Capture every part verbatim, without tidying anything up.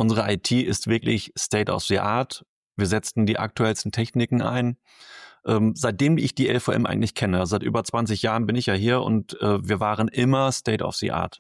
unsere I T ist wirklich State of the Art. Wir setzen die aktuellsten Techniken ein. Ähm, seitdem ich die L V M eigentlich kenne, seit über zwanzig Jahren bin ich ja hier und äh, wir waren immer State of the Art.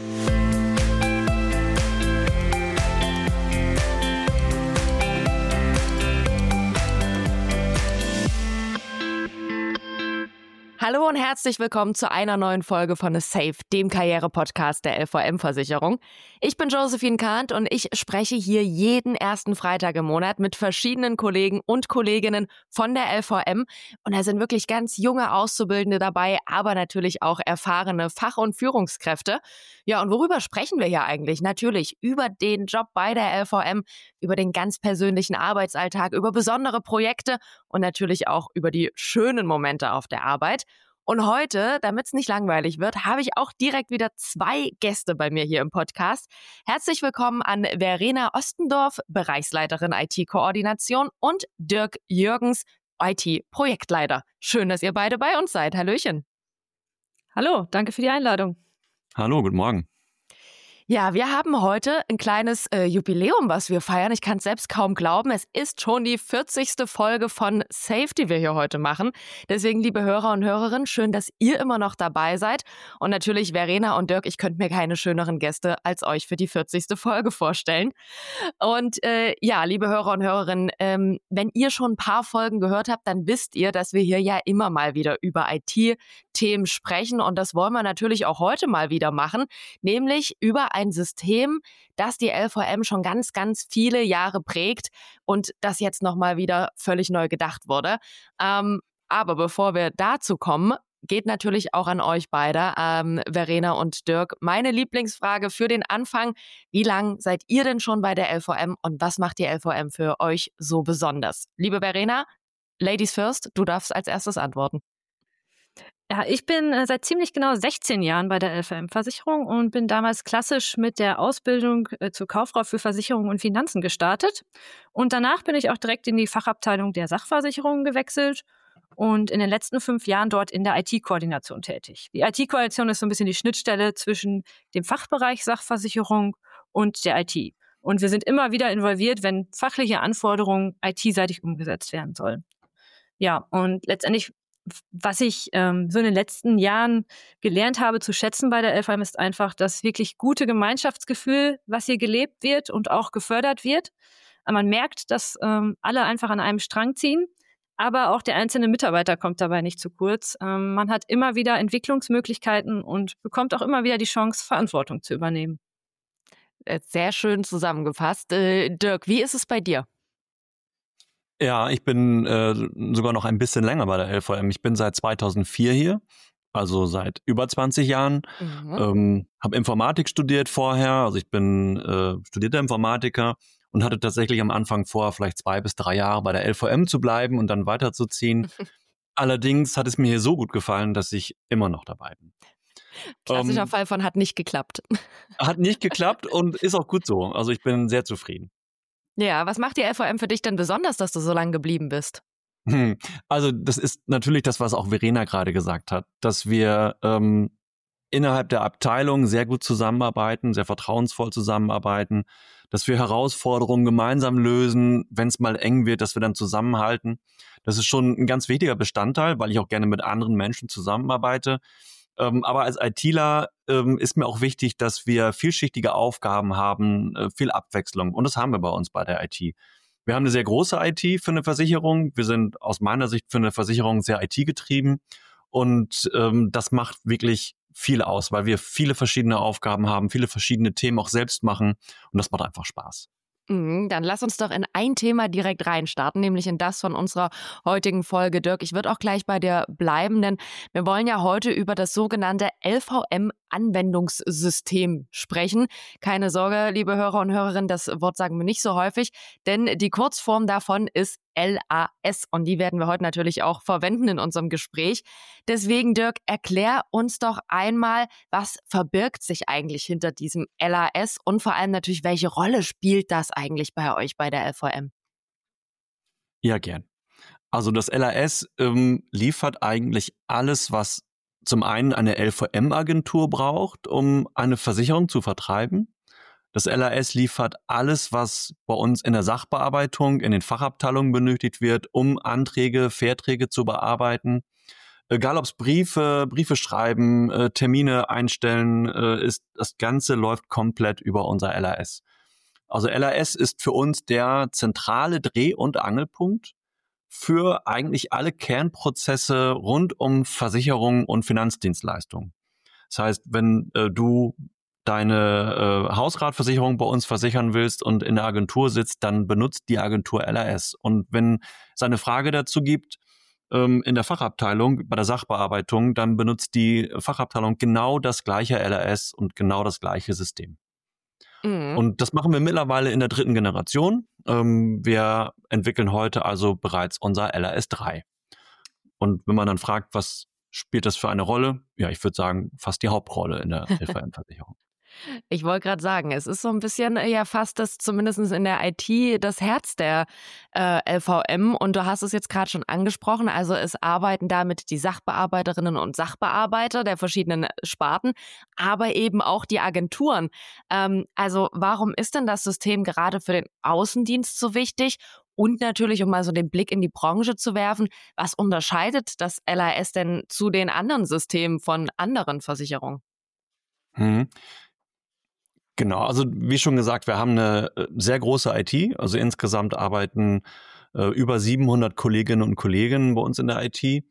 Hallo und herzlich willkommen zu einer neuen Folge von A Safe, dem Karriere-Podcast der L V M-Versicherung. Ich bin Josephine Kahnt und ich spreche hier jeden ersten Freitag im Monat mit verschiedenen Kollegen und Kolleginnen von der L V M. Und da sind wirklich ganz junge Auszubildende dabei, aber natürlich auch erfahrene Fach- und Führungskräfte. Ja, und worüber sprechen wir hier eigentlich? Natürlich über den Job bei der L V M, über den ganz persönlichen Arbeitsalltag, über besondere Projekte und natürlich auch über die schönen Momente auf der Arbeit. Und heute, damit es nicht langweilig wird, habe ich auch direkt wieder zwei Gäste bei mir hier im Podcast. Herzlich willkommen an Verena Ostendorf, Bereichsleiterin I T-Koordination, und Dirk Jürgens, I T-Projektleiter. Schön, dass ihr beide bei uns seid. Hallöchen. Hallo, danke für die Einladung. Hallo, guten Morgen. Ja, wir haben heute ein kleines äh, Jubiläum, was wir feiern. Ich kann es selbst kaum glauben. Es ist schon die vierzigste Folge von Safe, die wir hier heute machen. Deswegen, liebe Hörer und Hörerinnen, schön, dass ihr immer noch dabei seid. Und natürlich, Verena und Dirk, ich könnte mir keine schöneren Gäste als euch für die vierzigste Folge vorstellen. Und äh, ja, liebe Hörer und Hörerinnen, ähm, wenn ihr schon ein paar Folgen gehört habt, dann wisst ihr, dass wir hier ja immer mal wieder über I T-Themen sprechen. Und das wollen wir natürlich auch heute mal wieder machen, nämlich über ein System, das die L V M schon ganz, ganz viele Jahre prägt und das jetzt nochmal wieder völlig neu gedacht wurde. Ähm, aber bevor wir dazu kommen, geht natürlich auch an euch beide, ähm, Verena und Dirk, meine Lieblingsfrage für den Anfang. Wie lange seid ihr denn schon bei der L V M und was macht die L V M für euch so besonders? Liebe Verena, Ladies first, du darfst als erstes antworten. Ja, ich bin äh, seit ziemlich genau sechzehn Jahren bei der L V M-Versicherung und bin damals klassisch mit der Ausbildung äh, zur Kauffrau für Versicherungen und Finanzen gestartet. Und danach bin ich auch direkt in die Fachabteilung der Sachversicherungen gewechselt und in den letzten fünf Jahren dort in der I T-Koordination tätig. Die I T-Koordination ist so ein bisschen die Schnittstelle zwischen dem Fachbereich Sachversicherung und der I T. Und wir sind immer wieder involviert, wenn fachliche Anforderungen I T-seitig umgesetzt werden sollen. Ja, und letztendlich, was ich ähm, so in den letzten Jahren gelernt habe zu schätzen bei der L V M, ist einfach das wirklich gute Gemeinschaftsgefühl, was hier gelebt wird und auch gefördert wird. Man merkt, dass ähm, alle einfach an einem Strang ziehen, aber auch der einzelne Mitarbeiter kommt dabei nicht zu kurz. Ähm, man hat immer wieder Entwicklungsmöglichkeiten und bekommt auch immer wieder die Chance, Verantwortung zu übernehmen. Sehr schön zusammengefasst. Äh, Dirk, wie ist es bei dir? Ja, ich bin äh, sogar noch ein bisschen länger bei der L V M. Ich bin seit zweitausendvier hier, also seit über zwanzig Jahren. Mhm. Ähm, habe Informatik studiert vorher, also ich bin äh, studierter Informatiker und hatte tatsächlich am Anfang vor, vielleicht zwei bis drei Jahre bei der L V M zu bleiben und dann weiterzuziehen. Allerdings hat es mir hier so gut gefallen, dass ich immer noch dabei bin. Klassischer ähm, Fall von hat nicht geklappt. Hat nicht geklappt und ist auch gut so. Also ich bin sehr zufrieden. Ja, was macht die L V M für dich denn besonders, dass du so lange geblieben bist? Hm. Also das ist natürlich das, was auch Verena gerade gesagt hat, dass wir ähm, innerhalb der Abteilung sehr gut zusammenarbeiten, sehr vertrauensvoll zusammenarbeiten, dass wir Herausforderungen gemeinsam lösen, wenn es mal eng wird, dass wir dann zusammenhalten. Das ist schon ein ganz wichtiger Bestandteil, weil ich auch gerne mit anderen Menschen zusammenarbeite. Ähm, aber als ITler ähm, ist mir auch wichtig, dass wir vielschichtige Aufgaben haben, äh, viel Abwechslung. Und das haben wir bei uns bei der I T. Wir haben eine sehr große I T für eine Versicherung. Wir sind aus meiner Sicht für eine Versicherung sehr I T-getrieben. Und ähm, das macht wirklich viel aus, weil wir viele verschiedene Aufgaben haben, viele verschiedene Themen auch selbst machen. Und das macht einfach Spaß. Dann lass uns doch in ein Thema direkt reinstarten, nämlich in das von unserer heutigen Folge. Dirk, ich würde auch gleich bei dir bleiben, denn wir wollen ja heute über das sogenannte L V M-Anwendungssystem sprechen. Keine Sorge, liebe Hörer und Hörerinnen, das Wort sagen wir nicht so häufig, denn die Kurzform davon ist L A S und die werden wir heute natürlich auch verwenden in unserem Gespräch. Deswegen, Dirk, erklär uns doch einmal, was verbirgt sich eigentlich hinter diesem L A S und vor allem natürlich, welche Rolle spielt das eigentlich bei euch bei der L V M? Ja, gern. Also das L A S ähm, liefert eigentlich alles, was zum einen eine L V M-Agentur braucht, um eine Versicherung zu vertreiben. Das L A S liefert alles, was bei uns in der Sachbearbeitung, in den Fachabteilungen benötigt wird, um Anträge, Verträge zu bearbeiten. Egal ob es Briefe, Briefe schreiben, äh, Termine einstellen äh, ist, das Ganze läuft komplett über unser L A S. Also L A S ist für uns der zentrale Dreh- und Angelpunkt für eigentlich alle Kernprozesse rund um Versicherung und Finanzdienstleistungen. Das heißt, wenn äh, du deine äh, Hausratversicherung bei uns versichern willst und in der Agentur sitzt, dann benutzt die Agentur L A S. Und wenn es eine Frage dazu gibt, ähm, in der Fachabteilung, bei der Sachbearbeitung, dann benutzt die Fachabteilung genau das gleiche L A S und genau das gleiche System. Mhm. Und das machen wir mittlerweile in der dritten Generation. Ähm, wir entwickeln heute also bereits unser L A S drei. Und wenn man dann fragt, was spielt das für eine Rolle? Ja, ich würde sagen, fast die Hauptrolle in der L V M-Versicherung. Ich wollte gerade sagen, es ist so ein bisschen ja fast das, zumindest in der I T, das Herz der äh, L V M. Und du hast es jetzt gerade schon angesprochen, also es arbeiten damit die Sachbearbeiterinnen und Sachbearbeiter der verschiedenen Sparten, aber eben auch die Agenturen. Ähm, also warum ist denn das System gerade für den Außendienst so wichtig? Und natürlich, um mal so den Blick in die Branche zu werfen, was unterscheidet das L A S denn zu den anderen Systemen von anderen Versicherungen? Mhm. Genau, also wie schon gesagt, wir haben eine sehr große I T. Also insgesamt arbeiten äh, über siebenhundert Kolleginnen und Kollegen bei uns in der I T.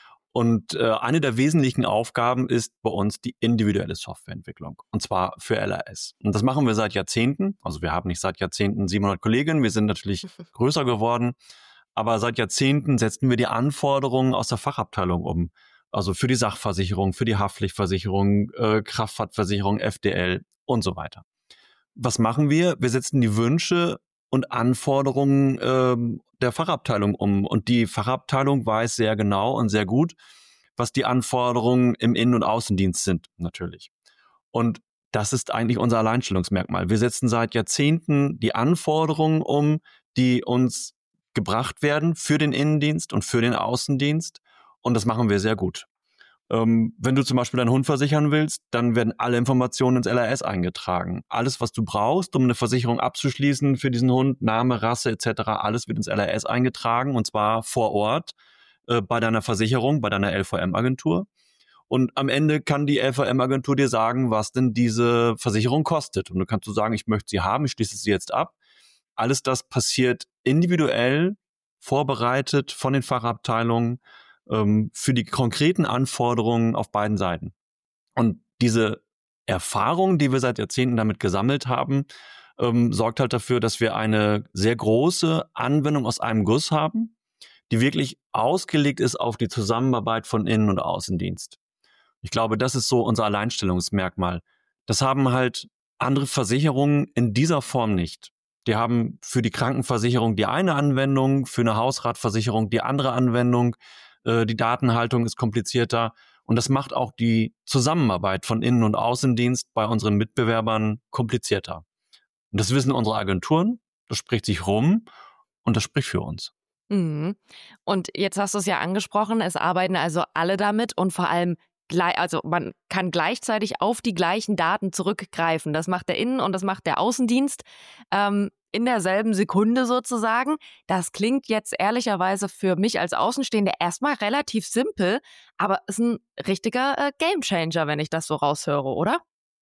Und äh, eine der wesentlichen Aufgaben ist bei uns die individuelle Softwareentwicklung. Und zwar für L A S. Und das machen wir seit Jahrzehnten. Also wir haben nicht seit Jahrzehnten siebenhundert Kolleginnen. Wir sind natürlich größer geworden. Aber seit Jahrzehnten setzen wir die Anforderungen aus der Fachabteilung um. Also für die Sachversicherung, für die Haftpflichtversicherung, äh, Kraftfahrtversicherung, F D L und so weiter. Was machen wir? Wir setzen die Wünsche und Anforderungen ähm, der Fachabteilung um. Und die Fachabteilung weiß sehr genau und sehr gut, was die Anforderungen im Innen- und Außendienst sind, natürlich. Und das ist eigentlich unser Alleinstellungsmerkmal. Wir setzen seit Jahrzehnten die Anforderungen um, die uns gebracht werden für den Innendienst und für den Außendienst. Und das machen wir sehr gut. Ähm, wenn du zum Beispiel deinen Hund versichern willst, dann werden alle Informationen ins L A S eingetragen. Alles, was du brauchst, um eine Versicherung abzuschließen für diesen Hund, Name, Rasse et cetera, alles wird ins L A S eingetragen und zwar vor Ort äh, bei deiner Versicherung, bei deiner L V M-Agentur. Und am Ende kann die L V M-Agentur dir sagen, was denn diese Versicherung kostet. Und du kannst du sagen, ich möchte sie haben, ich schließe sie jetzt ab. Alles das passiert individuell, vorbereitet von den Fachabteilungen, für die konkreten Anforderungen auf beiden Seiten. Und diese Erfahrung, die wir seit Jahrzehnten damit gesammelt haben, ähm, sorgt halt dafür, dass wir eine sehr große Anwendung aus einem Guss haben, die wirklich ausgelegt ist auf die Zusammenarbeit von Innen- und Außendienst. Ich glaube, das ist so unser Alleinstellungsmerkmal. Das haben halt andere Versicherungen in dieser Form nicht. Die haben für die Krankenversicherung die eine Anwendung, für eine Hausratversicherung die andere Anwendung. Die Datenhaltung ist komplizierter und das macht auch die Zusammenarbeit von Innen- und Außendienst bei unseren Mitbewerbern komplizierter. Und das wissen unsere Agenturen, das spricht sich rum und das spricht für uns. Mhm. Und jetzt hast du es ja angesprochen, es arbeiten also alle damit und vor allem gleich, also man kann gleichzeitig auf die gleichen Daten zurückgreifen. Das macht der Innen- und das macht der Außendienst. Ähm, in derselben Sekunde sozusagen. Das klingt jetzt ehrlicherweise für mich als Außenstehende erstmal relativ simpel, aber ist ein richtiger äh, Gamechanger, wenn ich das so raushöre, oder?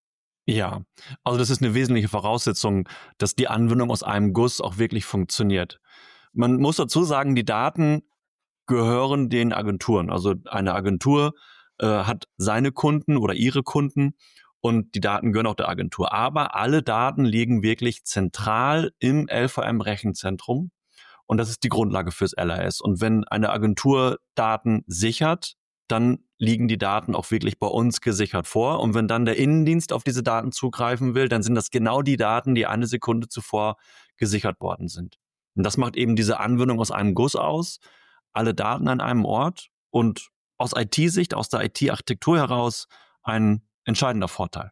Ja, also das ist eine wesentliche Voraussetzung, dass die Anwendung aus einem Guss auch wirklich funktioniert. Man muss dazu sagen, die Daten gehören den Agenturen. Also eine Agentur äh, hat seine Kunden oder ihre Kunden und die Daten gehören auch der Agentur. Aber alle Daten liegen wirklich zentral im L V M-Rechenzentrum und das ist die Grundlage fürs L A S. Und wenn eine Agentur Daten sichert, dann liegen die Daten auch wirklich bei uns gesichert vor. Und wenn dann der Innendienst auf diese Daten zugreifen will, dann sind das genau die Daten, die eine Sekunde zuvor gesichert worden sind. Und das macht eben diese Anwendung aus einem Guss aus, alle Daten an einem Ort und aus I T-Sicht, aus der I T-Architektur heraus ein entscheidender Vorteil.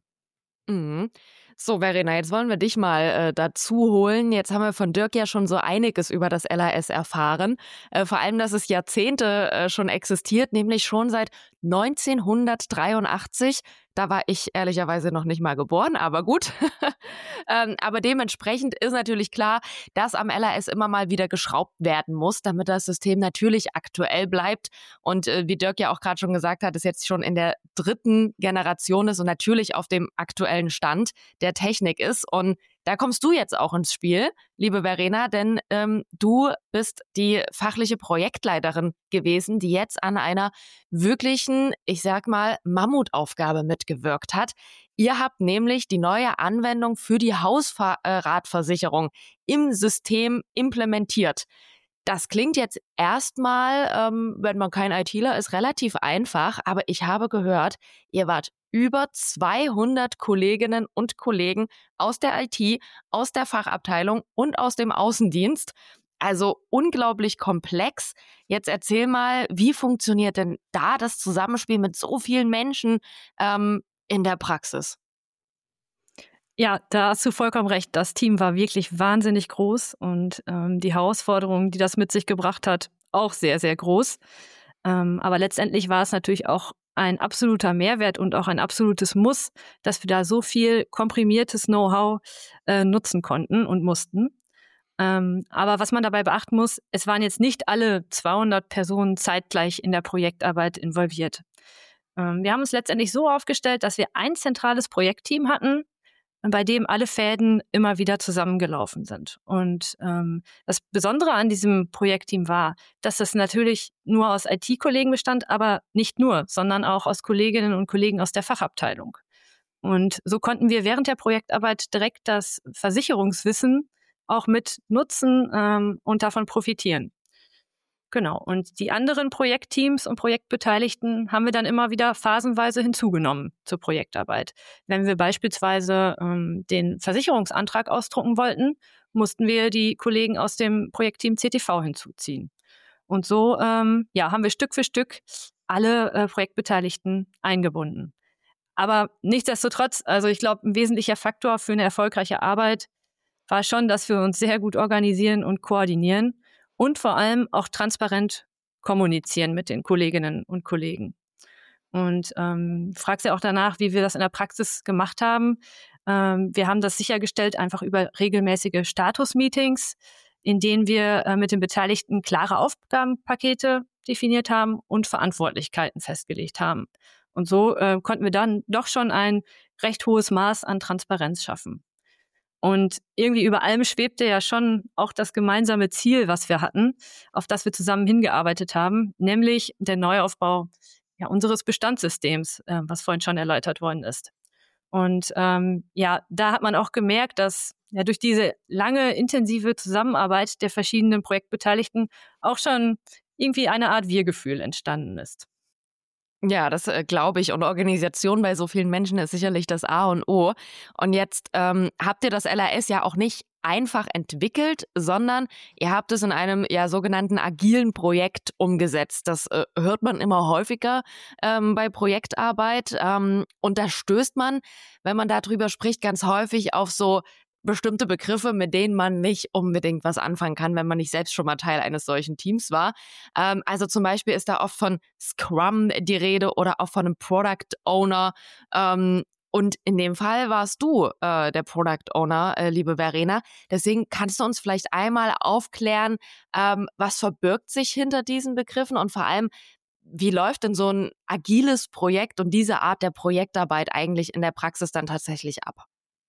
Mhm. So, Verena, jetzt wollen wir dich mal äh, dazu holen. Jetzt haben wir von Dirk ja schon so einiges über das L A S erfahren. Äh, vor allem, dass es Jahrzehnte äh, schon existiert, nämlich schon seit neunzehnhundertdreiundachtzig. Da war ich ehrlicherweise noch nicht mal geboren, aber gut. ähm, aber dementsprechend ist natürlich klar, dass am L A S immer mal wieder geschraubt werden muss, damit das System natürlich aktuell bleibt. Und äh, wie Dirk ja auch gerade schon gesagt hat, ist jetzt schon in der dritten Generation ist und natürlich auf dem aktuellen Stand der Technik ist. Und da kommst du jetzt auch ins Spiel, liebe Verena, denn ähm, du bist die fachliche Projektleiterin gewesen, die jetzt an einer wirklichen, ich sag mal, Mammutaufgabe mitgewirkt hat. Ihr habt nämlich die neue Anwendung für die Hausratversicherung im System implementiert. Das klingt jetzt erstmal, ähm, wenn man kein ITler ist, relativ einfach, aber ich habe gehört, ihr wart über zweihundert Kolleginnen und Kollegen aus der I T, aus der Fachabteilung und aus dem Außendienst. Also unglaublich komplex. Jetzt erzähl mal, wie funktioniert denn da das Zusammenspiel mit so vielen Menschen ähm, in der Praxis? Ja, da hast du vollkommen recht. Das Team war wirklich wahnsinnig groß und ähm, die Herausforderungen, die das mit sich gebracht hat, auch sehr, sehr groß. Ähm, aber letztendlich war es natürlich auch ein absoluter Mehrwert und auch ein absolutes Muss, dass wir da so viel komprimiertes Know-how äh, nutzen konnten und mussten. Ähm, aber was man dabei beachten muss, es waren jetzt nicht alle zweihundert Personen zeitgleich in der Projektarbeit involviert. Ähm, wir haben uns letztendlich so aufgestellt, dass wir ein zentrales Projektteam hatten, bei dem alle Fäden immer wieder zusammengelaufen sind. Und ähm, das Besondere an diesem Projektteam war, dass es natürlich nur aus I T-Kollegen bestand, aber nicht nur, sondern auch aus Kolleginnen und Kollegen aus der Fachabteilung. Und so konnten wir während der Projektarbeit direkt das Versicherungswissen auch mit nutzen ähm, und davon profitieren. Genau. Und die anderen Projektteams und Projektbeteiligten haben wir dann immer wieder phasenweise hinzugenommen zur Projektarbeit. Wenn wir beispielsweise ähm, den Versicherungsantrag ausdrucken wollten, mussten wir die Kollegen aus dem Projektteam C T V hinzuziehen. Und so ähm, ja, haben wir Stück für Stück alle äh, Projektbeteiligten eingebunden. Aber nichtsdestotrotz, also ich glaube, ein wesentlicher Faktor für eine erfolgreiche Arbeit war schon, dass wir uns sehr gut organisieren und koordinieren. Und vor allem auch transparent kommunizieren mit den Kolleginnen und Kollegen. Und ähm, fragst ja auch danach, wie wir das in der Praxis gemacht haben. Ähm, wir haben das sichergestellt einfach über regelmäßige Status-Meetings, in denen wir äh, mit den Beteiligten klare Aufgabenpakete definiert haben und Verantwortlichkeiten festgelegt haben. Und so äh, konnten wir dann doch schon ein recht hohes Maß an Transparenz schaffen. Und irgendwie über allem schwebte ja schon auch das gemeinsame Ziel, was wir hatten, auf das wir zusammen hingearbeitet haben, nämlich der Neuaufbau ja, unseres Bestandssystems, äh, was vorhin schon erläutert worden ist. Und ähm, ja, da hat man auch gemerkt, dass ja durch diese lange, intensive Zusammenarbeit der verschiedenen Projektbeteiligten auch schon irgendwie eine Art Wir-Gefühl entstanden ist. Ja, das äh, glaube ich. Und Organisation bei so vielen Menschen ist sicherlich das A und O. Und jetzt ähm, habt ihr das L A S ja auch nicht einfach entwickelt, sondern ihr habt es in einem ja sogenannten agilen Projekt umgesetzt. Das äh, hört man immer häufiger ähm, bei Projektarbeit. Ähm, und da stößt man, wenn man darüber spricht, ganz häufig auf so bestimmte Begriffe, mit denen man nicht unbedingt was anfangen kann, wenn man nicht selbst schon mal Teil eines solchen Teams war. Ähm, also zum Beispiel ist da oft von Scrum die Rede oder auch von einem Product Owner. Ähm, und in dem Fall warst du äh, der Product Owner, äh, liebe Verena. Deswegen kannst du uns vielleicht einmal aufklären, ähm, was verbirgt sich hinter diesen Begriffen und vor allem, wie läuft denn so ein agiles Projekt und diese Art der Projektarbeit eigentlich in der Praxis dann tatsächlich ab?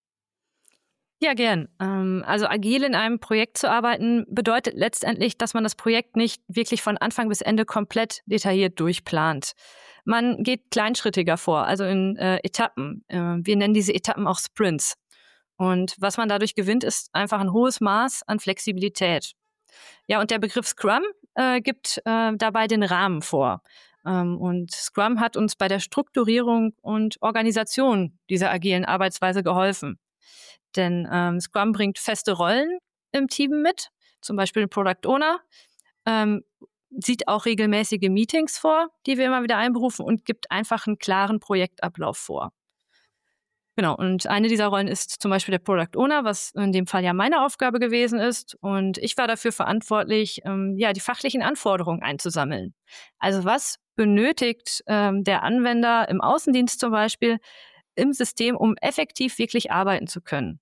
Ja, gern. Also agil in einem Projekt zu arbeiten, bedeutet letztendlich, dass man das Projekt nicht wirklich von Anfang bis Ende komplett detailliert durchplant. Man geht kleinschrittiger vor, also in äh, Etappen. Äh, wir nennen diese Etappen auch Sprints. Und was man dadurch gewinnt, ist einfach ein hohes Maß an Flexibilität. Ja, und der Begriff Scrum äh, gibt äh, dabei den Rahmen vor. Ähm, und Scrum hat uns bei der Strukturierung und Organisation dieser agilen Arbeitsweise geholfen. Denn ähm, Scrum bringt feste Rollen im Team mit, zum Beispiel ein Product Owner, ähm, sieht auch regelmäßige Meetings vor, die wir immer wieder einberufen und gibt einfach einen klaren Projektablauf vor. Genau, und eine dieser Rollen ist zum Beispiel der Product Owner, was in dem Fall ja meine Aufgabe gewesen ist. Und ich war dafür verantwortlich, ähm, ja, die fachlichen Anforderungen einzusammeln. Also was benötigt ähm, der Anwender im Außendienst zum Beispiel im System, um effektiv wirklich arbeiten zu können?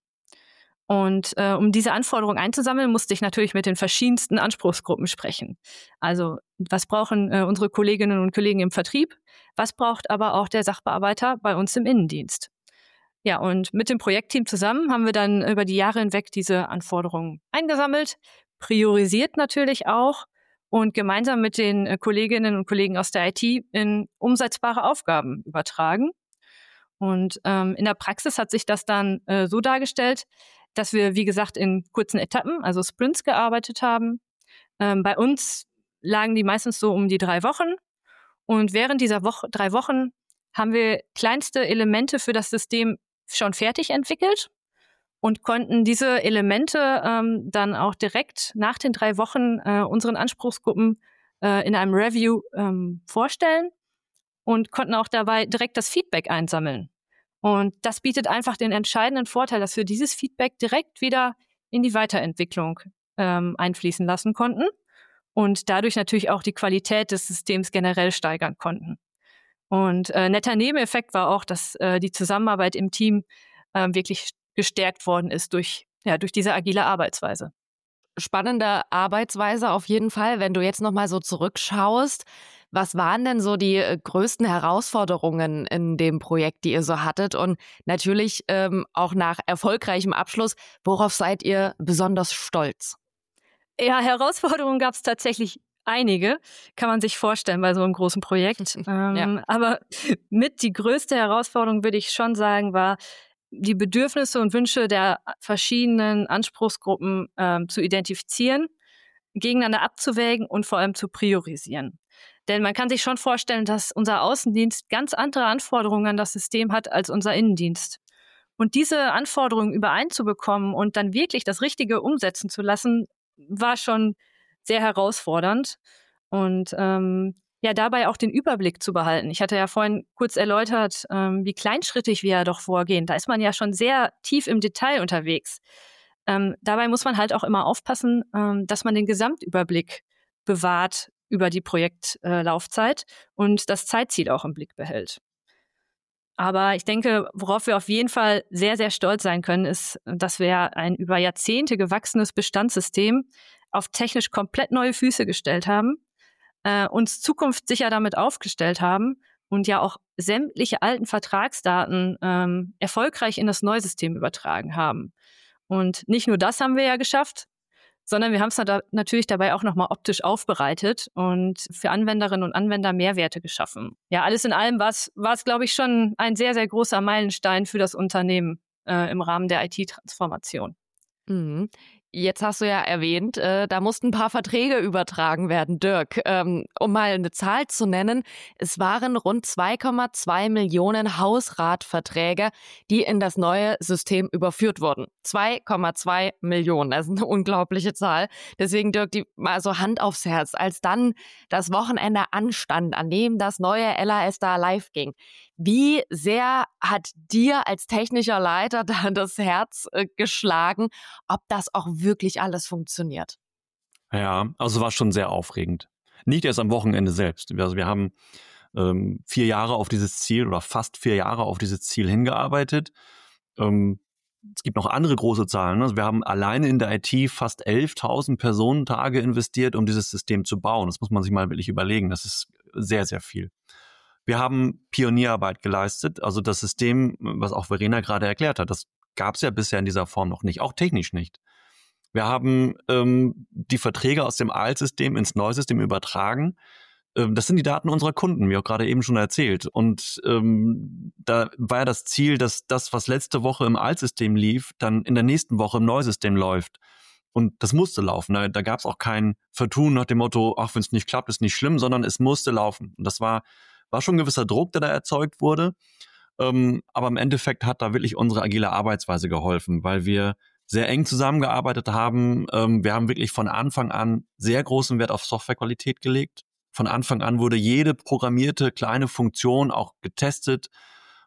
Und äh, um diese Anforderungen einzusammeln, musste ich natürlich mit den verschiedensten Anspruchsgruppen sprechen. Also was brauchen äh, unsere Kolleginnen und Kollegen im Vertrieb? Was braucht aber auch der Sachbearbeiter bei uns im Innendienst? Ja, und mit dem Projektteam zusammen haben wir dann über die Jahre hinweg diese Anforderungen eingesammelt, priorisiert natürlich auch und gemeinsam mit den äh, Kolleginnen und Kollegen aus der I T in umsetzbare Aufgaben übertragen. Und ähm, in der Praxis hat sich das dann äh, so dargestellt, dass wir, wie gesagt, in kurzen Etappen, also Sprints, gearbeitet haben. Ähm, bei uns lagen die meistens so um die drei Wochen. Und während dieser Woche, drei Wochen haben wir kleinste Elemente für das System schon fertig entwickelt und konnten diese Elemente ähm, dann auch direkt nach den drei Wochen äh, unseren Anspruchsgruppen äh, in einem Review ähm, vorstellen und konnten auch dabei direkt das Feedback einsammeln. Und das bietet einfach den entscheidenden Vorteil, dass wir dieses Feedback direkt wieder in die Weiterentwicklung ähm, einfließen lassen konnten und dadurch natürlich auch die Qualität des Systems generell steigern konnten. Und äh, netter Nebeneffekt war auch, dass äh, die Zusammenarbeit im Team äh, wirklich gestärkt worden ist durch, ja, durch diese agile Arbeitsweise. Spannende Arbeitsweise auf jeden Fall. Wenn du jetzt nochmal so zurückschaust, was waren denn so die äh, größten Herausforderungen in dem Projekt, die ihr so hattet? Und natürlich ähm, auch nach erfolgreichem Abschluss, worauf seid ihr besonders stolz? Ja, Herausforderungen gab es tatsächlich einige, kann man sich vorstellen bei so einem großen Projekt. ähm, ja. Aber mit die größte Herausforderung, würde ich schon sagen, war, die Bedürfnisse und Wünsche der verschiedenen Anspruchsgruppen ähm, zu identifizieren, gegeneinander abzuwägen und vor allem zu priorisieren. Denn man kann sich schon vorstellen, dass unser Außendienst ganz andere Anforderungen an das System hat als unser Innendienst. Und diese Anforderungen übereinzubekommen und dann wirklich das Richtige umsetzen zu lassen, war schon sehr herausfordernd. Und ähm, ja, dabei auch den Überblick zu behalten. Ich hatte ja vorhin kurz erläutert, ähm, wie kleinschrittig wir ja doch vorgehen. Da ist man ja schon sehr tief im Detail unterwegs. Ähm, dabei muss man halt auch immer aufpassen, ähm, dass man den Gesamtüberblick bewahrt über die Projektlaufzeit äh, und das Zeitziel auch im Blick behält. Aber ich denke, worauf wir auf jeden Fall sehr, sehr stolz sein können, ist, dass wir ein über Jahrzehnte gewachsenes Bestandssystem auf technisch komplett neue Füße gestellt haben, äh, uns zukunftssicher damit aufgestellt haben und ja auch sämtliche alten Vertragsdaten ähm, erfolgreich in das neue System übertragen haben. Und nicht nur das haben wir ja geschafft, sondern wir haben es da natürlich dabei auch nochmal optisch aufbereitet und für Anwenderinnen und Anwender Mehrwerte geschaffen. Ja, alles in allem war es, glaube ich, schon ein sehr, sehr großer Meilenstein für das Unternehmen äh, im Rahmen der I T-Transformation. Mhm. Jetzt hast du ja erwähnt, äh, da mussten ein paar Verträge übertragen werden. Dirk, ähm, um mal eine Zahl zu nennen, es waren rund zwei Komma zwei Millionen Hausratverträge, die in das neue System überführt wurden. zwei Komma zwei Millionen, das ist eine unglaubliche Zahl. Deswegen, Dirk, die, mal so Hand aufs Herz, als dann das Wochenende anstand, an dem das neue L A S da live ging. Wie sehr hat dir als technischer Leiter da das Herz äh, geschlagen, ob das auch wirklich alles funktioniert? Ja, also war schon sehr aufregend. Nicht erst am Wochenende selbst. Also wir haben ähm, vier Jahre auf dieses Ziel oder fast vier Jahre auf dieses Ziel hingearbeitet. Ähm, es gibt noch andere große Zahlen. Also wir haben alleine in der I T fast elftausend Personentage investiert, um dieses System zu bauen. Das muss man sich mal wirklich überlegen. Das ist sehr, sehr viel. Wir haben Pionierarbeit geleistet. Also das System, was auch Verena gerade erklärt hat, das gab es ja bisher in dieser Form noch nicht, auch technisch nicht. Wir haben ähm, die Verträge aus dem Altsystem ins Neusystem übertragen. Ähm, das sind die Daten unserer Kunden, wie auch gerade eben schon erzählt. Und ähm, da war ja das Ziel, dass das, was letzte Woche im Altsystem lief, dann in der nächsten Woche im Neusystem läuft. Und das musste laufen. Da, da gab es auch kein Vertun nach dem Motto, ach, wenn es nicht klappt, ist nicht schlimm, sondern es musste laufen. Und das war, war schon ein gewisser Druck, der da erzeugt wurde. Ähm, aber im Endeffekt hat da wirklich unsere agile Arbeitsweise geholfen, weil wir sehr eng zusammengearbeitet haben. Ähm, wir haben wirklich von Anfang an sehr großen Wert auf Softwarequalität gelegt. Von Anfang an wurde jede programmierte kleine Funktion auch getestet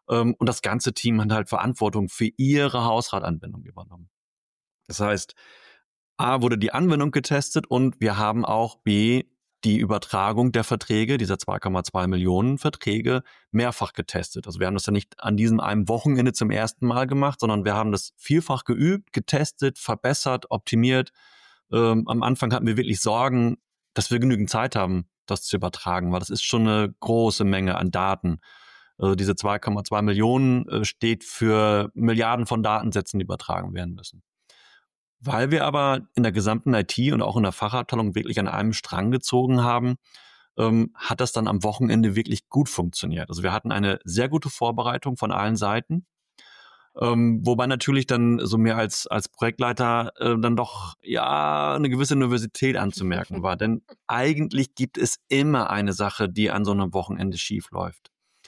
Ähm, und das ganze Team hat halt Verantwortung für ihre Hausratanbindung übernommen. Das heißt, A, wurde die Anwendung getestet und wir haben auch B, die Übertragung der Verträge, dieser zwei Komma zwei Millionen Verträge, mehrfach getestet. Also wir haben das ja nicht an diesem einem Wochenende zum ersten Mal gemacht, sondern wir haben das vielfach geübt, getestet, verbessert, optimiert. Ähm, am Anfang hatten wir wirklich Sorgen, dass wir genügend Zeit haben, das zu übertragen, weil das ist schon eine große Menge an Daten. Also diese zwei Komma zwei Millionen äh, steht für Milliarden von Datensätzen, die übertragen werden müssen. Weil wir aber in der gesamten I T und auch in der Fachabteilung wirklich an einem Strang gezogen haben, ähm, hat das dann am Wochenende wirklich gut funktioniert. Also wir hatten eine sehr gute Vorbereitung von allen Seiten, ähm, wobei natürlich dann so mehr als als Projektleiter äh, dann doch ja eine gewisse Nervosität anzumerken war. Denn eigentlich gibt es immer eine Sache, die an so einem Wochenende schief läuft.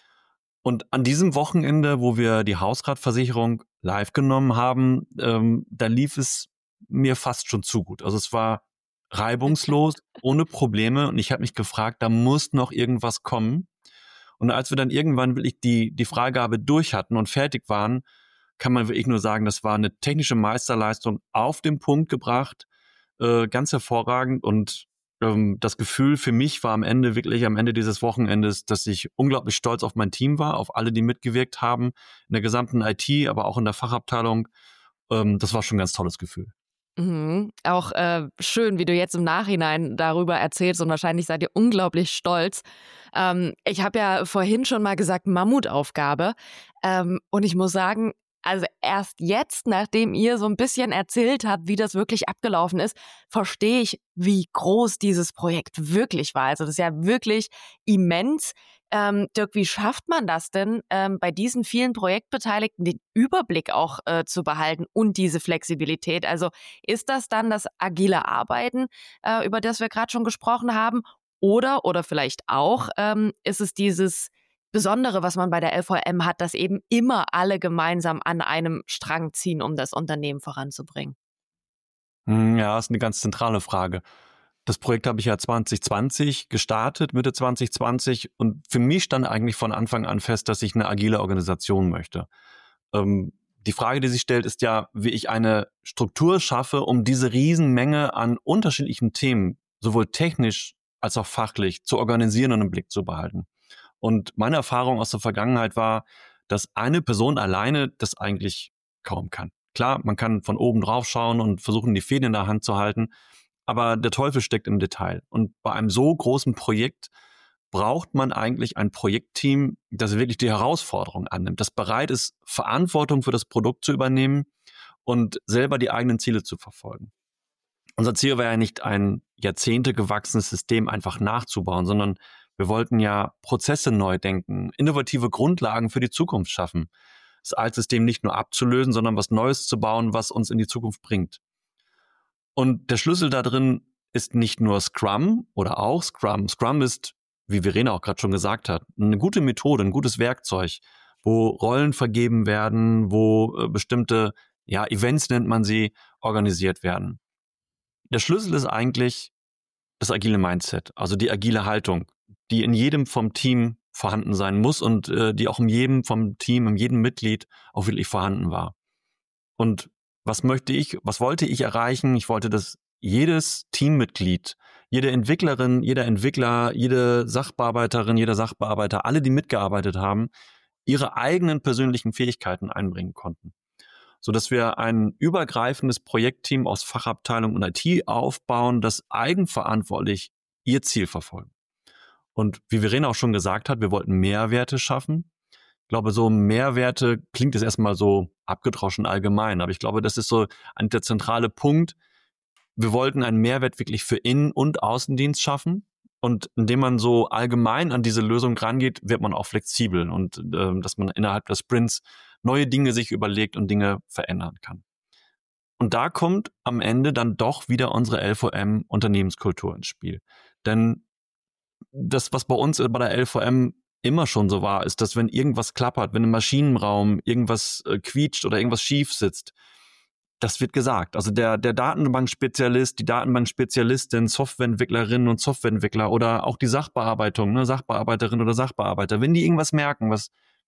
Und an diesem Wochenende, wo wir die Hausratversicherung live genommen haben, ähm, da lief es mir fast schon zu gut. Also es war reibungslos, ohne Probleme. Und ich habe mich gefragt, da muss noch irgendwas kommen. Und als wir dann irgendwann wirklich die, die Freigabe durch hatten und fertig waren, kann man wirklich nur sagen, das war eine technische Meisterleistung auf den Punkt gebracht, äh, ganz hervorragend. Und ähm, das Gefühl für mich war am Ende wirklich am Ende dieses Wochenendes, dass ich unglaublich stolz auf mein Team war, auf alle, die mitgewirkt haben, in der gesamten I T, aber auch in der Fachabteilung. Ähm, das war schon ein ganz tolles Gefühl. Mhm. Auch äh, schön, wie du jetzt im Nachhinein darüber erzählst und wahrscheinlich seid ihr unglaublich stolz. Ähm, ich habe ja vorhin schon mal gesagt, Mammutaufgabe. Ähm, und ich muss sagen, also erst jetzt, nachdem ihr so ein bisschen erzählt habt, wie das wirklich abgelaufen ist, verstehe ich, wie groß dieses Projekt wirklich war. Also das ist ja wirklich immens. Ähm, Dirk, wie schafft man das denn, ähm, bei diesen vielen Projektbeteiligten den Überblick auch äh, zu behalten und diese Flexibilität? Also ist das dann das agile Arbeiten, äh, über das wir gerade schon gesprochen haben? Oder, oder vielleicht auch, ähm, ist es dieses Besondere, was man bei der L V M hat, dass eben immer alle gemeinsam an einem Strang ziehen, um das Unternehmen voranzubringen? Ja, ist eine ganz zentrale Frage. Das Projekt habe ich ja zwanzig zwanzig gestartet, Mitte zwanzig zwanzig. Und für mich stand eigentlich von Anfang an fest, dass ich eine agile Organisation möchte. Ähm, die Frage, die sich stellt, ist ja, wie ich eine Struktur schaffe, um diese Riesenmenge an unterschiedlichen Themen, sowohl technisch als auch fachlich, zu organisieren und im Blick zu behalten. Und meine Erfahrung aus der Vergangenheit war, dass eine Person alleine das eigentlich kaum kann. Klar, man kann von oben drauf schauen und versuchen, die Fäden in der Hand zu halten, aber der Teufel steckt im Detail. Und bei einem so großen Projekt braucht man eigentlich ein Projektteam, das wirklich die Herausforderung annimmt, das bereit ist, Verantwortung für das Produkt zu übernehmen und selber die eigenen Ziele zu verfolgen. Unser Ziel war ja nicht, ein Jahrzehnte gewachsenes System einfach nachzubauen, sondern wir wollten ja Prozesse neu denken, innovative Grundlagen für die Zukunft schaffen, das Altsystem nicht nur abzulösen, sondern was Neues zu bauen, was uns in die Zukunft bringt. Und der Schlüssel da drin ist nicht nur Scrum oder auch Scrum. Scrum ist, wie Verena auch gerade schon gesagt hat, eine gute Methode, ein gutes Werkzeug, wo Rollen vergeben werden, wo äh, bestimmte, ja, Events nennt man sie, organisiert werden. Der Schlüssel ist eigentlich das agile Mindset, also die agile Haltung, die in jedem vom Team vorhanden sein muss und äh, die auch in jedem vom Team, in jedem Mitglied auch wirklich vorhanden war. Und was möchte ich, was wollte ich erreichen? Ich wollte, dass jedes Teammitglied, jede Entwicklerin, jeder Entwickler, jede Sachbearbeiterin, jeder Sachbearbeiter, alle, die mitgearbeitet haben, ihre eigenen persönlichen Fähigkeiten einbringen konnten. Sodass wir ein übergreifendes Projektteam aus Fachabteilung und I T aufbauen, das eigenverantwortlich ihr Ziel verfolgt. Und wie Verena auch schon gesagt hat, wir wollten Mehrwerte schaffen. Ich glaube, so Mehrwerte klingt jetzt erstmal so abgedroschen allgemein, aber ich glaube, das ist so ein der zentrale Punkt. Wir wollten einen Mehrwert wirklich für Innen- und Außendienst schaffen. Und indem man so allgemein an diese Lösung rangeht, wird man auch flexibel und äh, dass man innerhalb des Sprints neue Dinge sich überlegt und Dinge verändern kann. Und da kommt am Ende dann doch wieder unsere L V M-Unternehmenskultur ins Spiel. Denn das, was bei uns bei der L V M immer schon so war, ist, dass wenn irgendwas klappert, wenn im Maschinenraum irgendwas äh, quietscht oder irgendwas schief sitzt, das wird gesagt. Also der, der Datenbankspezialist, die Datenbankspezialistin, Softwareentwicklerinnen und Softwareentwickler oder auch die Sachbearbeitung, ne, Sachbearbeiterin oder Sachbearbeiter, wenn die irgendwas merken, was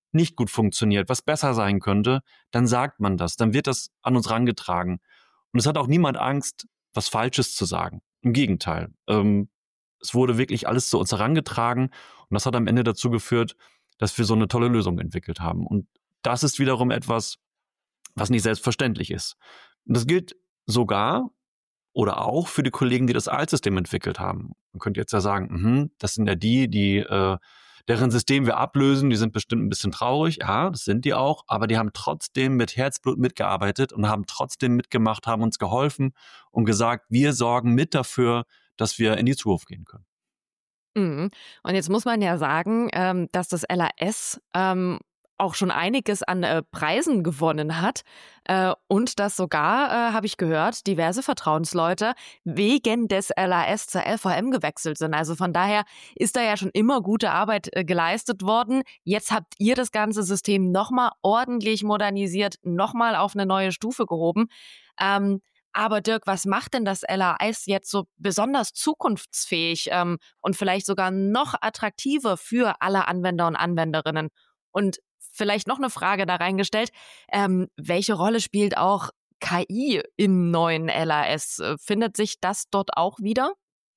nicht gut funktioniert, was besser sein könnte, dann sagt man das, dann wird das an uns rangetragen. Und es hat auch niemand Angst, was Falsches zu sagen. Im Gegenteil. Ähm, es wurde wirklich alles zu uns herangetragen und das hat am Ende dazu geführt, dass wir so eine tolle Lösung entwickelt haben. Und das ist wiederum etwas, was nicht selbstverständlich ist. Und das gilt sogar oder auch für die Kollegen, die das Altsystem entwickelt haben. Man könnte jetzt ja sagen, mh, das sind ja die, die äh, deren System wir ablösen, die sind bestimmt ein bisschen traurig. Ja, das sind die auch, aber die haben trotzdem mit Herzblut mitgearbeitet und haben trotzdem mitgemacht, haben uns geholfen und gesagt, wir sorgen mit dafür, dass wir in die Zukunft gehen können. Mhm. Und jetzt muss man ja sagen, ähm, dass das L A S ähm, auch schon einiges an äh, Preisen gewonnen hat äh, und dass sogar, äh, habe ich gehört, diverse Vertrauensleute wegen des L A S zur L V M gewechselt sind. Also von daher ist da ja schon immer gute Arbeit äh, geleistet worden. Jetzt habt ihr das ganze System nochmal ordentlich modernisiert, nochmal auf eine neue Stufe gehoben. Ähm, aber Dirk, was macht denn das L A S jetzt so besonders zukunftsfähig ähm, und vielleicht sogar noch attraktiver für alle Anwender und Anwenderinnen? Und vielleicht noch eine Frage da reingestellt, ähm, welche Rolle spielt auch K I im neuen L A S? Findet sich das dort auch wieder?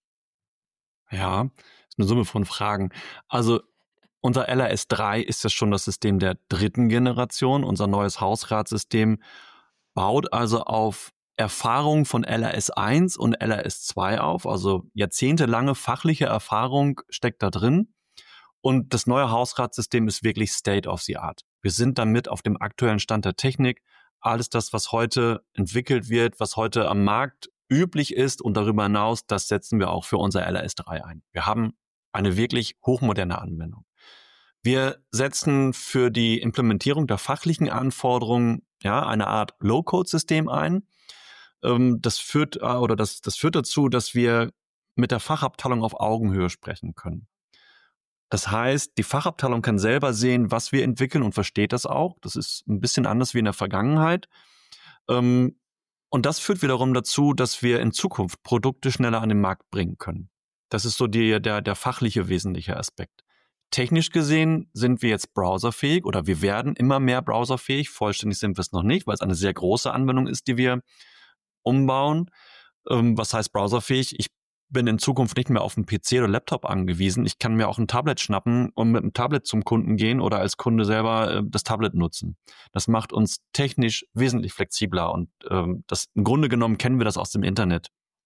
Ja, ist eine Summe von Fragen. Also unser L A S drei ist ja schon das System der dritten Generation. Unser neues Hausratssystem baut also auf Erfahrung von L A S eins und L A S zwei auf. Also jahrzehntelange fachliche Erfahrung steckt da drin. Und das neue Hausratssystem ist wirklich State of the Art. Wir sind damit auf dem aktuellen Stand der Technik. Alles das, was heute entwickelt wird, was heute am Markt üblich ist und darüber hinaus, das setzen wir auch für unser L A S drei ein. Wir haben eine wirklich hochmoderne Anwendung. Wir setzen für die Implementierung der fachlichen Anforderungen ja eine Art Low-Code-System ein. Das führt oder das, das führt dazu, dass wir mit der Fachabteilung auf Augenhöhe sprechen können. Das heißt, die Fachabteilung kann selber sehen, was wir entwickeln und versteht das auch. Das ist ein bisschen anders wie in der Vergangenheit. Und das führt wiederum dazu, dass wir in Zukunft Produkte schneller an den Markt bringen können. Das ist so die, der, der fachliche wesentliche Aspekt. Technisch gesehen sind wir jetzt browserfähig oder wir werden immer mehr browserfähig. Vollständig sind wir es noch nicht, weil es eine sehr große Anwendung ist, die wir umbauen. Was heißt browserfähig? Ich bin in Zukunft nicht mehr auf einen P C oder Laptop angewiesen. Ich kann mir auch ein Tablet schnappen und mit dem Tablet zum Kunden gehen oder als Kunde selber äh, das Tablet nutzen. Das macht uns technisch wesentlich flexibler und ähm, das im Grunde genommen kennen wir das aus dem Internet.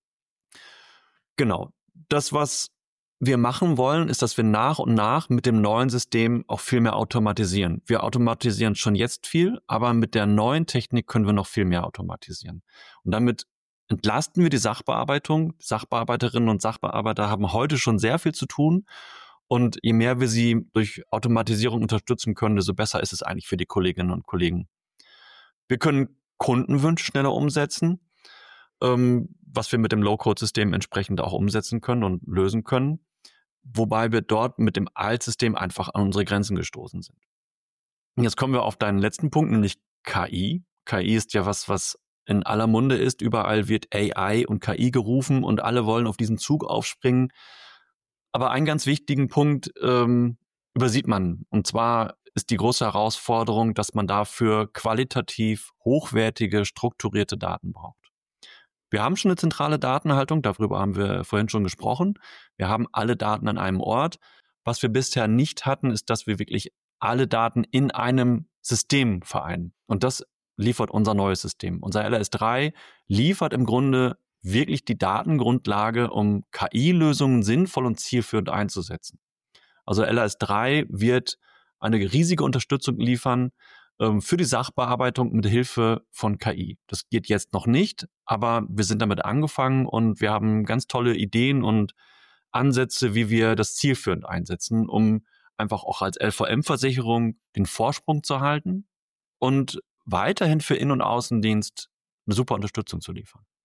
Genau. Das, was wir machen wollen, ist, dass wir nach und nach mit dem neuen System auch viel mehr automatisieren. Wir automatisieren schon jetzt viel, aber mit der neuen Technik können wir noch viel mehr automatisieren. Und damit entlasten wir die Sachbearbeitung. Sachbearbeiterinnen und Sachbearbeiter haben heute schon sehr viel zu tun. Und je mehr wir sie durch Automatisierung unterstützen können, desto besser ist es eigentlich für die Kolleginnen und Kollegen. Wir können Kundenwünsche schneller umsetzen, ähm, was wir mit dem Low-Code-System entsprechend auch umsetzen können und lösen können. Wobei wir dort mit dem Altsystem einfach an unsere Grenzen gestoßen sind. Und jetzt kommen wir auf deinen letzten Punkt, nämlich K I. K I ist ja was, was in aller Munde ist. Überall wird A I und K I gerufen und alle wollen auf diesen Zug aufspringen. Aber einen ganz wichtigen Punkt ähm, übersieht man. Und zwar ist die große Herausforderung, dass man dafür qualitativ hochwertige, strukturierte Daten braucht. Wir haben schon eine zentrale Datenhaltung, darüber haben wir vorhin schon gesprochen. Wir haben alle Daten an einem Ort. Was wir bisher nicht hatten, ist, dass wir wirklich alle Daten in einem System vereinen. Und das liefert unser neues System. Unser L A S drei liefert im Grunde wirklich die Datengrundlage, um K I-Lösungen sinnvoll und zielführend einzusetzen. Also L A S drei wird eine riesige Unterstützung liefern ähm, für die Sachbearbeitung mit Hilfe von K I. Das geht jetzt noch nicht, aber wir sind damit angefangen und wir haben ganz tolle Ideen und Ansätze, wie wir das zielführend einsetzen, um einfach auch als L V M-Versicherung den Vorsprung zu halten und weiterhin für Innen- und Außendienst eine super Unterstützung zu liefern.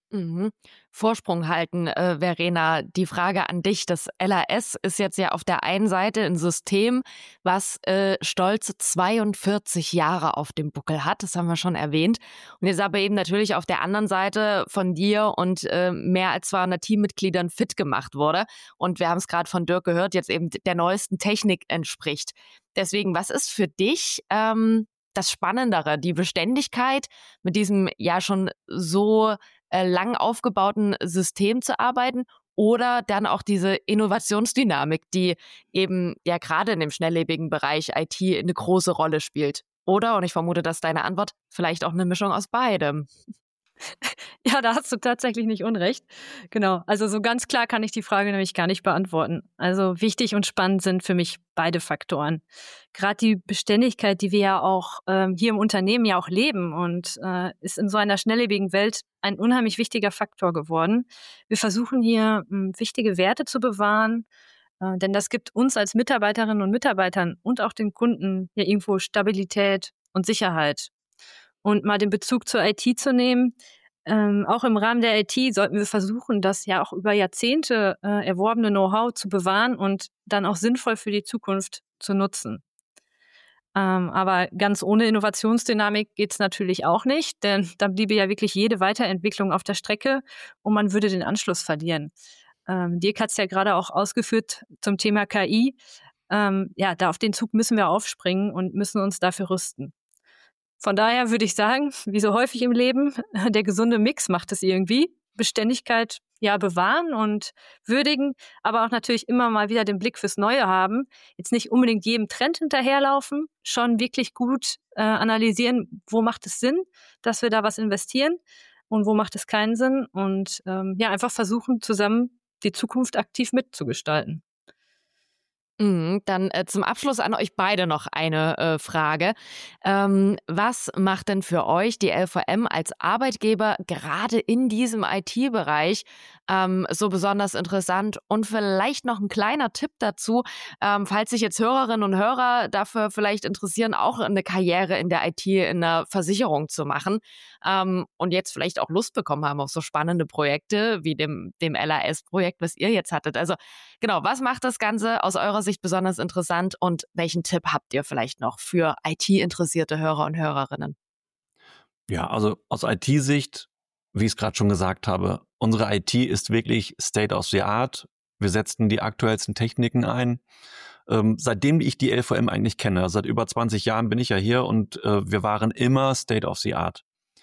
Mhm. Vorsprung halten, äh, Verena. Die Frage an dich, das L A S ist jetzt ja auf der einen Seite ein System, was äh, stolze zweiundvierzig Jahre auf dem Buckel hat, das haben wir schon erwähnt. Und jetzt aber eben natürlich auf der anderen Seite von dir und äh, mehr als zweihundert Teammitgliedern fit gemacht wurde. Und wir haben es gerade von Dirk gehört, jetzt eben der neuesten Technik entspricht. Deswegen, was ist für dich ähm, das Spannendere, die Beständigkeit mit diesem ja schon so äh, lang aufgebauten System zu arbeiten oder dann auch diese Innovationsdynamik, die eben ja gerade in dem schnelllebigen Bereich I T eine große Rolle spielt? Oder, und ich vermute, dass deine Antwort vielleicht auch eine Mischung aus beidem. Ja, da hast du tatsächlich nicht unrecht. Genau. Also so ganz klar kann ich die Frage nämlich gar nicht beantworten. Also wichtig und spannend sind für mich beide Faktoren. Gerade die Beständigkeit, die wir ja auch ähm, hier im Unternehmen ja auch leben und äh, ist in so einer schnelllebigen Welt ein unheimlich wichtiger Faktor geworden. Wir versuchen hier mh, wichtige Werte zu bewahren, äh, denn das gibt uns als Mitarbeiterinnen und Mitarbeitern und auch den Kunden ja irgendwo Stabilität und Sicherheit. Und mal den Bezug zur I T zu nehmen, ähm, auch im Rahmen der I T sollten wir versuchen, das ja auch über Jahrzehnte äh, erworbene Know-how zu bewahren und dann auch sinnvoll für die Zukunft zu nutzen. Ähm, aber ganz ohne Innovationsdynamik geht's natürlich auch nicht, denn da bliebe ja wirklich jede Weiterentwicklung auf der Strecke und man würde den Anschluss verlieren. Ähm, Dirk hat's ja gerade auch ausgeführt zum Thema K I. Ähm, ja, da auf den Zug müssen wir aufspringen und müssen uns dafür rüsten. Von daher würde ich sagen, wie so häufig im Leben, der gesunde Mix macht es irgendwie. Beständigkeit ja bewahren und würdigen, aber auch natürlich immer mal wieder den Blick fürs Neue haben. Jetzt nicht unbedingt jedem Trend hinterherlaufen, schon wirklich gut äh, analysieren, wo macht es Sinn, dass wir da was investieren und wo macht es keinen Sinn und ähm, ja, einfach versuchen, zusammen die Zukunft aktiv mitzugestalten. Mhm, dann äh, zum Abschluss an euch beide noch eine äh, Frage. Ähm, was macht denn für euch die L V M als Arbeitgeber gerade in diesem I T-Bereich ähm, so besonders interessant? Und vielleicht noch ein kleiner Tipp dazu, ähm, falls sich jetzt Hörerinnen und Hörer dafür vielleicht interessieren, auch eine Karriere in der I T, in der Versicherung zu machen ähm, und jetzt vielleicht auch Lust bekommen haben auf so spannende Projekte wie dem, dem L A S-Projekt, was ihr jetzt hattet. Also genau, was macht das Ganze aus eurer Sicht besonders interessant und welchen Tipp habt ihr vielleicht noch für I T-interessierte Hörer und Hörerinnen? Ja, also aus I T-Sicht, wie ich es gerade schon gesagt habe, unsere I T ist wirklich State of the Art. Wir setzen die aktuellsten Techniken ein. Ähm, seitdem ich die L V M eigentlich kenne, also seit über zwanzig Jahren bin ich ja hier und äh, wir waren immer State of the Art.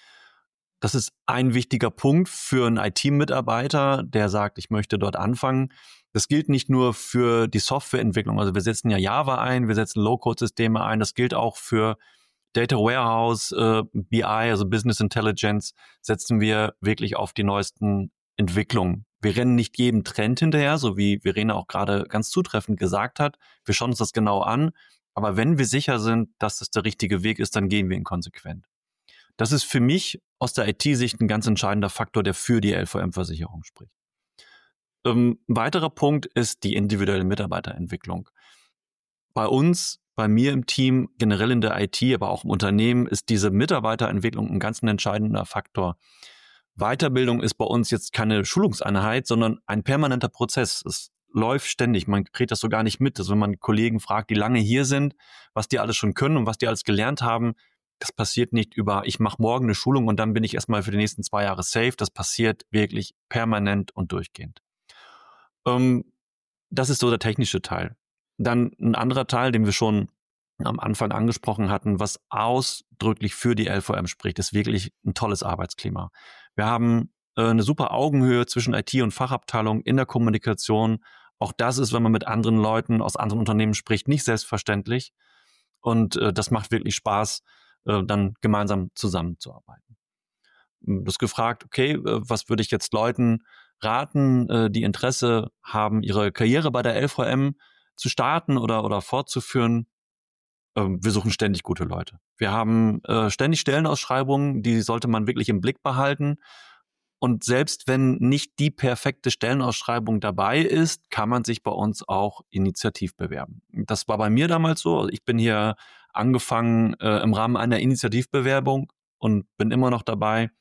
Das ist ein wichtiger Punkt für einen I T-Mitarbeiter, der sagt, ich möchte dort anfangen. Das gilt nicht nur für die Softwareentwicklung. Also wir setzen ja Java ein, wir setzen Low-Code-Systeme ein. Das gilt auch für Data Warehouse, äh, B I, also Business Intelligence, setzen wir wirklich auf die neuesten Entwicklungen. Wir rennen nicht jedem Trend hinterher, so wie Verena auch gerade ganz zutreffend gesagt hat. Wir schauen uns das genau an. Aber wenn wir sicher sind, dass das der richtige Weg ist, dann gehen wir ihn konsequent. Das ist für mich aus der I T-Sicht ein ganz entscheidender Faktor, der für die L V M-Versicherung spricht. Ähm, ein weiterer Punkt ist die individuelle Mitarbeiterentwicklung. Bei uns, bei mir im Team, generell in der I T, aber auch im Unternehmen, ist diese Mitarbeiterentwicklung ein ganz entscheidender Faktor. Weiterbildung ist bei uns jetzt keine Schulungseinheit, sondern ein permanenter Prozess. Es läuft ständig. Man kriegt das so gar nicht mit. Also wenn man Kollegen fragt, die lange hier sind, was die alles schon können und was die alles gelernt haben, das passiert nicht über, ich mache morgen eine Schulung und dann bin ich erstmal für die nächsten zwei Jahre safe. Das passiert wirklich permanent und durchgehend. Ähm, das ist so der technische Teil. Dann ein anderer Teil, den wir schon am Anfang angesprochen hatten, was ausdrücklich für die L V M spricht, ist wirklich ein tolles Arbeitsklima. Wir haben äh, eine super Augenhöhe zwischen I T und Fachabteilung in der Kommunikation. Auch das ist, wenn man mit anderen Leuten aus anderen Unternehmen spricht, nicht selbstverständlich. Und äh, das macht wirklich Spaß, äh, dann gemeinsam zusammenzuarbeiten. Du hast gefragt, okay, äh, was würde ich jetzt Leuten raten, äh, die Interesse haben, ihre Karriere bei der L V M zu starten oder, oder fortzuführen? Ähm, wir suchen ständig gute Leute. Wir haben äh, ständig Stellenausschreibungen, die sollte man wirklich im Blick behalten. Und selbst wenn nicht die perfekte Stellenausschreibung dabei ist, kann man sich bei uns auch initiativ bewerben. Das war bei mir damals so. Ich bin hier angefangen äh, im Rahmen einer Initiativbewerbung und bin immer noch dabei.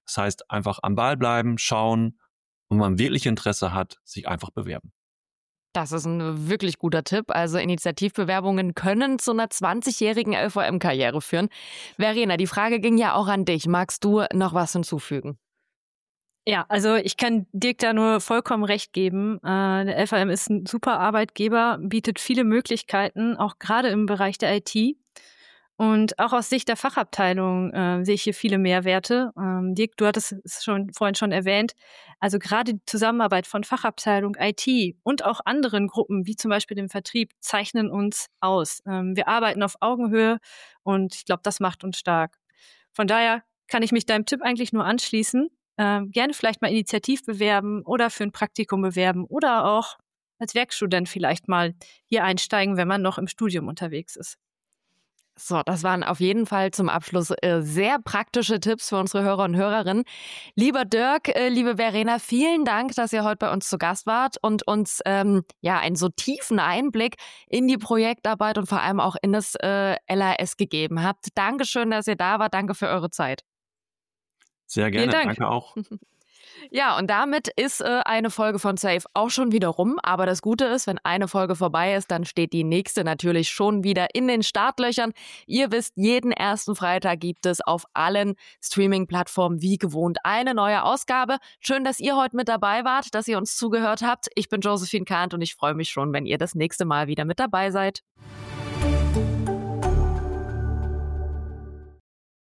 Das heißt, einfach am Ball bleiben, schauen und wenn man wirklich Interesse hat, sich einfach bewerben. Das ist ein wirklich guter Tipp. Also Initiativbewerbungen können zu einer zwanzigjährigen L V M-Karriere führen. Verena, die Frage ging ja auch an dich. Magst du noch was hinzufügen? Ja, also ich kann Dirk da nur vollkommen recht geben. Äh, der L V M ist ein super Arbeitgeber, bietet viele Möglichkeiten, auch gerade im Bereich der I T. Und auch aus Sicht der Fachabteilung äh, sehe ich hier viele Mehrwerte. Ähm, Dirk, du hattest es schon vorhin schon erwähnt. Also gerade die Zusammenarbeit von Fachabteilung I T und auch anderen Gruppen, wie zum Beispiel dem Vertrieb, zeichnen uns aus. Ähm, wir arbeiten auf Augenhöhe und ich glaube, das macht uns stark. Von daher kann ich mich deinem Tipp eigentlich nur anschließen. Ähm, gerne vielleicht mal initiativ bewerben oder für ein Praktikum bewerben oder auch als Werkstudent vielleicht mal hier einsteigen, wenn man noch im Studium unterwegs ist. So, das waren auf jeden Fall zum Abschluss äh, sehr praktische Tipps für unsere Hörer und Hörerinnen. Lieber Dirk, äh, liebe Verena, vielen Dank, dass ihr heute bei uns zu Gast wart und uns ähm, ja einen so tiefen Einblick in die Projektarbeit und vor allem auch in das äh, L A S gegeben habt. Dankeschön, dass ihr da wart. Danke für eure Zeit. Sehr gerne, Vielen Dank. Danke auch. Ja, und damit ist äh, eine Folge von Safe auch schon wieder rum. Aber das Gute ist, wenn eine Folge vorbei ist, dann steht die nächste natürlich schon wieder in den Startlöchern. Ihr wisst, jeden ersten Freitag gibt es auf allen Streaming-Plattformen wie gewohnt eine neue Ausgabe. Schön, dass ihr heute mit dabei wart, dass ihr uns zugehört habt. Ich bin Josephine Kahnt und ich freue mich schon, wenn ihr das nächste Mal wieder mit dabei seid.